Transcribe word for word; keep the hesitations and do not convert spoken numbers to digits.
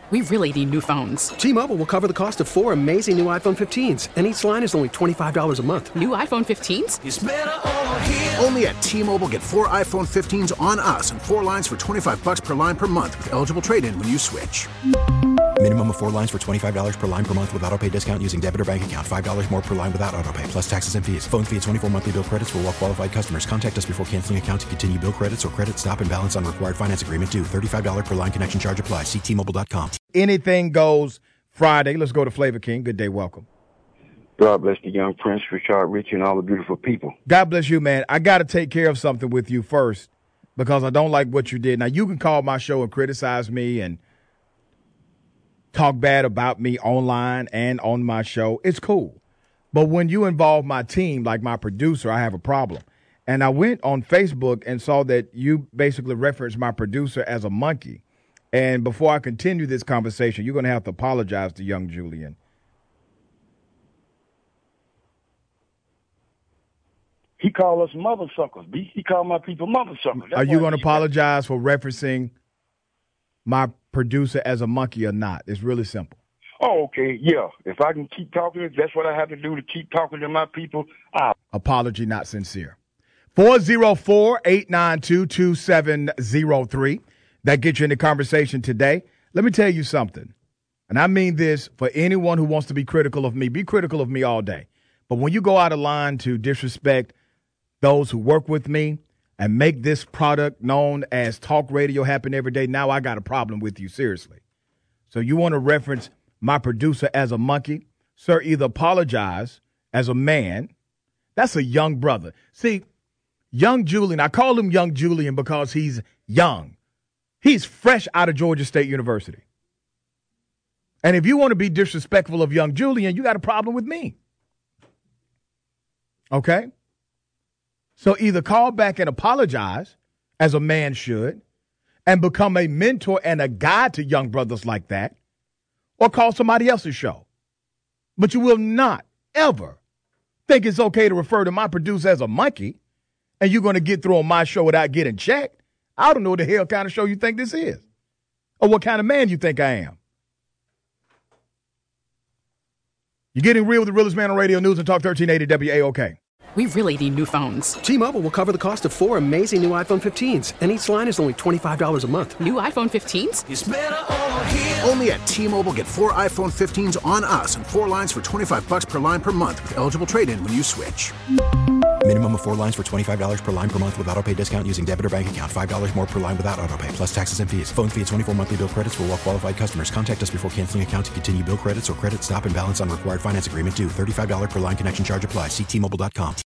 We really need new phones. T-Mobile will cover the cost of four amazing new iPhone fifteens, and each line is only twenty-five dollars a month. New iPhone fifteens? It's better over here. Only at T-Mobile, get four iPhone fifteens on us and four lines for twenty-five dollars per line per month with eligible trade-in when you switch. Minimum of four lines for twenty-five dollars per line per month with autopay discount using debit or bank account. five dollars more per line without autopay, plus taxes and fees. Phone fee at twenty-four monthly bill credits for well-qualified customers. Contact us before canceling account to continue bill credits or credit stop and balance on required finance agreement due. thirty-five dollars per line connection charge applies. See T Mobile dot com. Anything Goes Friday. Let's go to Flavor King. Good day. Welcome. God bless the young Prince, Richard Rich, and all the beautiful people. God bless you, man. I got to take care of something with you first because I don't like what you did. Now, you can call my show and criticize me and talk bad about me online and on my show. It's cool. But when you involve my team, like my producer, I have a problem. And I went on Facebook and saw that you basically referenced my producer as a monkey. And before I continue this conversation, you're going to have to apologize to young Julian. He called us mother suckers. He called my people mother suckers. That's Are you going to he- apologize for referencing my producer as a monkey or not? It's really simple. Oh, okay, yeah. If I can keep talking, if that's what I have to do to keep talking to my people, I'll. Apology not sincere. four oh four, eight nine two, two seven oh three. That gets you in the conversation today. Let me tell you something, and I mean this for anyone who wants to be critical of me. Be critical of me all day. But when you go out of line to disrespect those who work with me and make this product known as talk radio happen every day, now I got a problem with you, seriously. So you want to reference my producer as a monkey? Sir, either apologize as a man. That's a young brother. See, young Julian, I call him young Julian because he's young. He's fresh out of Georgia State University. And if you want to be disrespectful of young Julian, you got a problem with me. Okay? So either call back and apologize, as a man should, and become a mentor and a guide to young brothers like that, or call somebody else's show. But you will not ever think it's okay to refer to my producer as a monkey, and you're going to get through on my show without getting checked. I don't know what the hell kind of show you think this is, or what kind of man you think I am. You're getting real with the realest man on radio news and talk thirteen eighty W A O K. We really need new phones. T-Mobile will cover the cost of four amazing new iPhone fifteens, and each line is only twenty-five dollars a month. New iPhone fifteens? It's better over here. Only at T-Mobile, get four iPhone fifteens on us and four lines for twenty-five dollars per line per month with eligible trade-in when you switch. Minimum of four lines for twenty-five dollars per line per month with autopay discount using debit or bank account. five dollars more per line without autopay, plus taxes and fees. Phone fee at twenty-four monthly bill credits for well-qualified customers. Contact us before canceling account to continue bill credits or credit stop and balance on required finance agreement due. thirty-five dollars per line connection charge applies. See T Mobile dot com.